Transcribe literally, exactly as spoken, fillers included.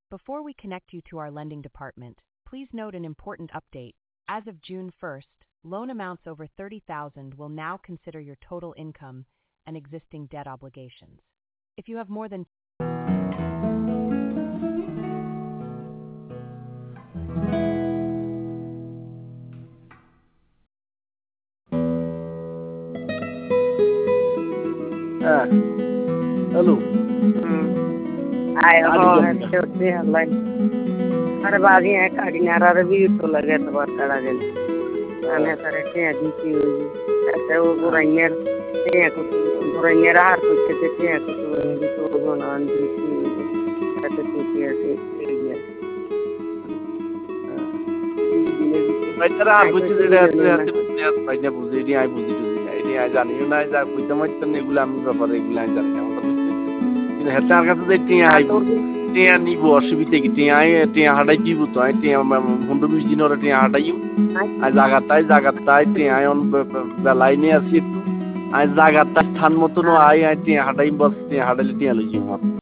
Before we connect you to our lending department, please note an important update. As of June first, loan amounts over thirty thousand will now consider your total income and existing debt obligations. If you have more than Ah, hello. Ay, Adi oh, ganna. Jyoti online. अरे बाजी है काड़ी नारा रे भी तो लगे तो बात करा दिन आने सारे टे दी हुई ऐसे वो बुराइयां टे को बुराइयां हार कुछ टे टे को तो भी तो वो ना दी ऐसे कुछ ऐसे ये Baitara ar buchi dile ate ate buchi ate baina buzi ni ai buzi buzi ai ni ai jani na ja buita mai tan egula ami ব্যাপারে এগুলা জানি না আমরা বুঝছি কিন্তু হেতার কাছে যে টিয়া আইবো টিয়া নিব অসুবিধা কি টিয়া আই টিয়া হাডাই দিব তো আই টিয়া পনেরো বিশ দিন ওরা টিয়া হাডাইও আই জায়গাটাই জায়গাটাই টিয়া আই অন বেলাইনে আছি একটু আই জায়গাটা স্থান মতন আই আই টিয়া হাডাই বস টিয়া হাডাইলে টিয়া লইছি